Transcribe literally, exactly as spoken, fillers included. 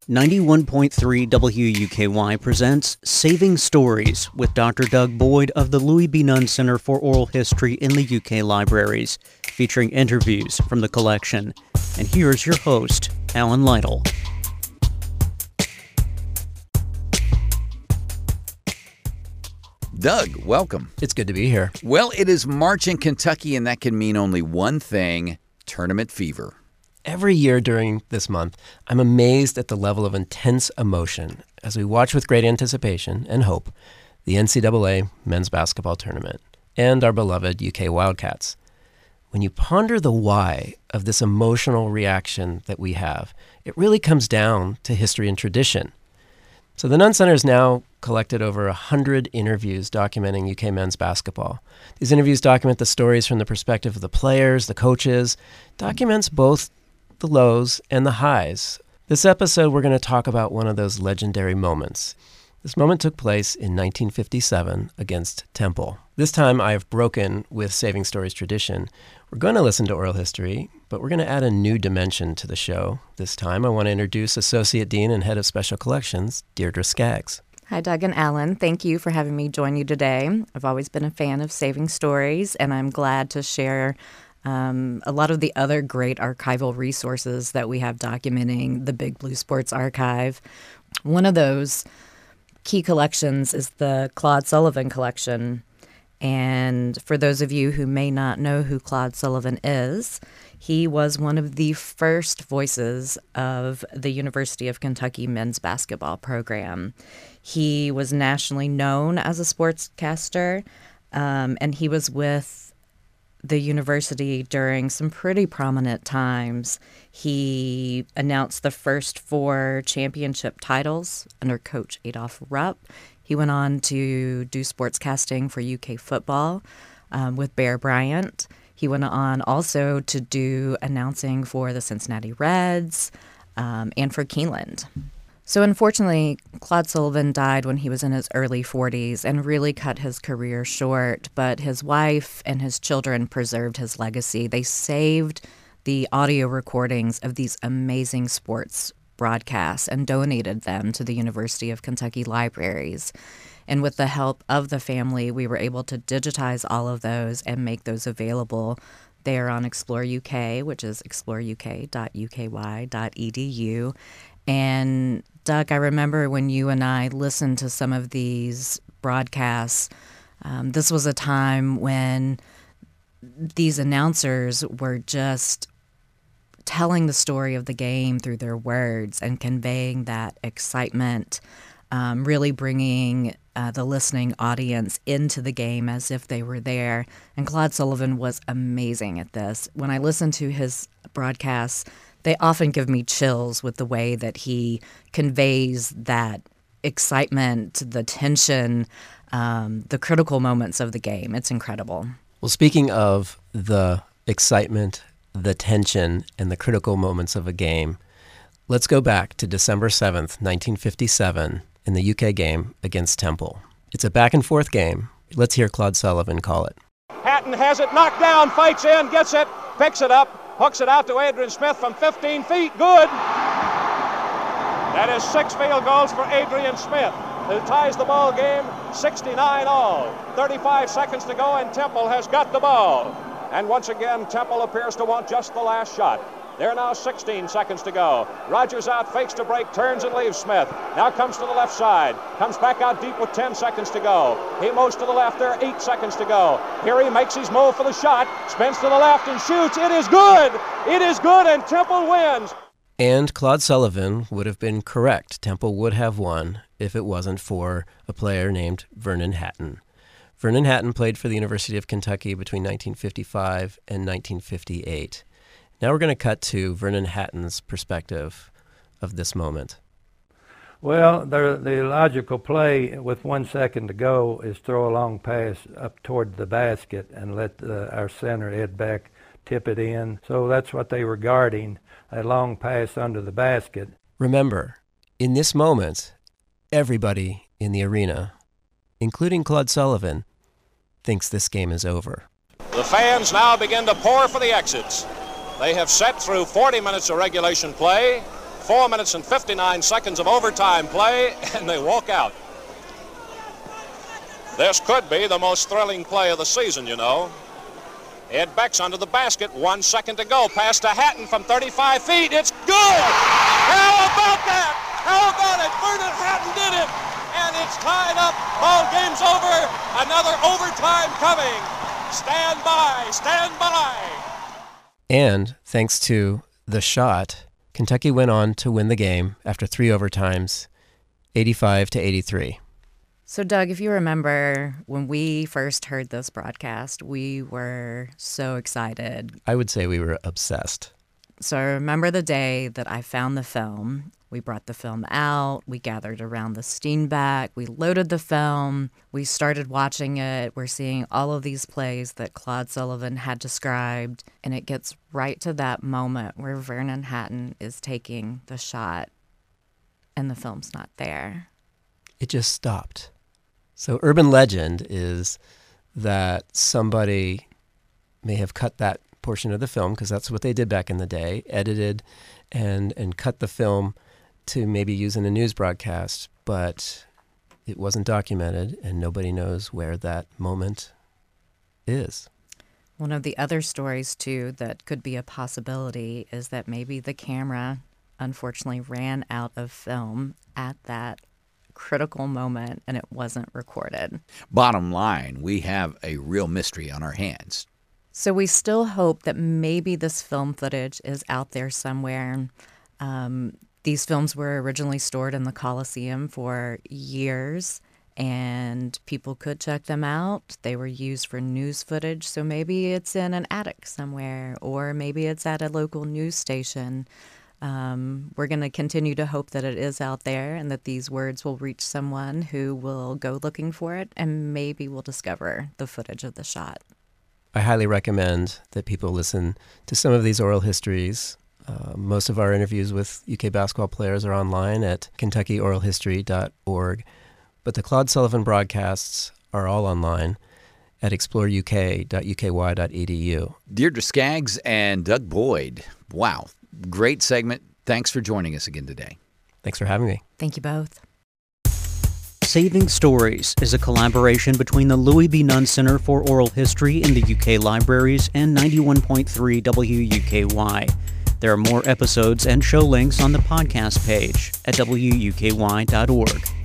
ninety-one point three W U K Y presents Saving Stories with Doctor Doug Boyd of the Louis B. Nunn Center for Oral History in the U K Libraries, featuring interviews from the collection. And here's your host, Alan Lytle. Doug, welcome. It's good to be here. Well, it is March in Kentucky, and that can mean only one thing: tournament fever. Every year during this month, I'm amazed at the level of intense emotion as we watch with great anticipation and hope the N C double A men's basketball tournament and our beloved U K Wildcats. When you ponder the why of this emotional reaction that we have, it really comes down to history and tradition. So the Nunn Center has now collected over one hundred interviews documenting U K men's basketball. These interviews document the stories from the perspective of the players, the coaches, documents both the lows and the highs. This episode, we're going to talk about one of those legendary moments. This moment took place in nineteen fifty-seven against Temple. This time, I have broken with Saving Stories tradition. We're going to listen to oral history, but we're going to add a new dimension to the show. This time, I want to introduce Associate Dean and Head of Special Collections, Deirdre Skaggs. Hi, Doug and Alan. Thank you for having me join you today. I've always been a fan of Saving Stories, and I'm glad to share Um, a lot of the other great archival resources that we have documenting the Big Blue Sports Archive. One of those key collections is the Claude Sullivan collection. And for those of you who may not know who Claude Sullivan is, he was one of the first voices of the University of Kentucky men's basketball program. He was nationally known as a sportscaster, um, and he was with the university during some pretty prominent times. He announced the first four championship titles under Coach Adolph Rupp. He went on to do sportscasting for U K football um, with Bear Bryant. He went on also to do announcing for the Cincinnati Reds um, and for Keeneland. So unfortunately, Claude Sullivan died when he was in his early forties and really cut his career short, but his wife and his children preserved his legacy. They saved the audio recordings of these amazing sports broadcasts and donated them to the University of Kentucky Libraries. And with the help of the family, we were able to digitize all of those and make those available there on Explore U K, which is explore u k dot u k y dot e d u. And Doug, I remember when you and I listened to some of these broadcasts, um, this was a time when these announcers were just telling the story of the game through their words and conveying that excitement, um, really bringing uh, the listening audience into the game as if they were there. And Claude Sullivan was amazing at this. When I listened to his broadcasts, they often give me chills with the way that he conveys that excitement, the tension, um, the critical moments of the game. It's incredible. Well, speaking of the excitement, the tension, and the critical moments of a game, let's go back to December seventh, nineteen fifty-seven, in the U K game against Temple. It's a back-and-forth game. Let's hear Claude Sullivan call it. Hatton has it, knocked down, fights in, gets it, picks it up. Hooks it out to Adrian Smith from fifteen feet. Good. That is six field goals for Adrian Smith, who ties the ball game sixty-nine all. thirty-five seconds to go, and Temple has got the ball. And once again, Temple appears to want just the last shot. There are now sixteen seconds to go. Rogers out, fakes to break, turns and leaves Smith. Now comes to the left side. Comes back out deep with ten seconds to go. He moves to the left there, eight seconds to go. Here he makes his move for the shot. Spins to the left and shoots. It is good. It is good, and Temple wins. And Claude Sullivan would have been correct. Temple would have won if it wasn't for a player named Vernon Hatton. Vernon Hatton played for the University of Kentucky between nineteen fifty-five and nineteen fifty-eight. Now we're going to cut to Vernon Hatton's perspective of this moment. Well, the, the logical play with one second to go is throw a long pass up toward the basket and let uh, our center, Ed Beck, tip it in. So that's what they were guarding, a long pass under the basket. Remember, in this moment, everybody in the arena, including Claude Sullivan, thinks this game is over. The fans now begin to pour for the exits. They have set through forty minutes of regulation play. Four minutes and fifty-nine seconds of overtime play, and they walk out. This could be the most thrilling play of the season, you know. Ed Beck's under the basket, one second to go. Pass to Hatton from thirty-five feet. It's good! How about that? How about it? Vernon Hatton did it! And it's tied up. Ball game's over. Another overtime coming. Stand by, stand by. And thanks to the shot, Kentucky went on to win the game after three overtimes, eighty-five to eighty-three. So, Doug, if you remember when we first heard this broadcast, we were so excited. I would say we were obsessed. So I remember the day that I found the film. We brought the film out. We gathered around the Steenbeck. We loaded the film. We started watching it. We're seeing all of these plays that Claude Sullivan had described. And it gets right to that moment where Vernon Hatton is taking the shot and the film's not there. It just stopped. So urban legend is that somebody may have cut that portion of the film, because that's what they did back in the day, edited and and cut the film to maybe use in a news broadcast, but it wasn't documented and nobody knows where that moment is. One of the other stories, too, that could be a possibility is that maybe the camera, unfortunately, ran out of film at that critical moment and it wasn't recorded. Bottom line, we have a real mystery on our hands. So we still hope that maybe this film footage is out there somewhere. Um, these films were originally stored in the Coliseum for years, and people could check them out. They were used for news footage, so maybe it's in an attic somewhere, or maybe it's at a local news station. Um, we're going to continue to hope that it is out there and that these words will reach someone who will go looking for it, and maybe we'll discover the footage of the shot. I highly recommend that people listen to some of these oral histories. Uh, most of our interviews with U K basketball players are online at kentucky oral history dot org, but the Claude Sullivan broadcasts are all online at explore u k dot u k y dot e d u. Deirdre Skaggs and Doug Boyd. Wow. Great segment. Thanks for joining us again today. Thanks for having me. Thank you both. Saving Stories is a collaboration between the Louis B. Nunn Center for Oral History in the U K Libraries and ninety-one point three W U K Y. There are more episodes and show links on the podcast page at w u k y dot org.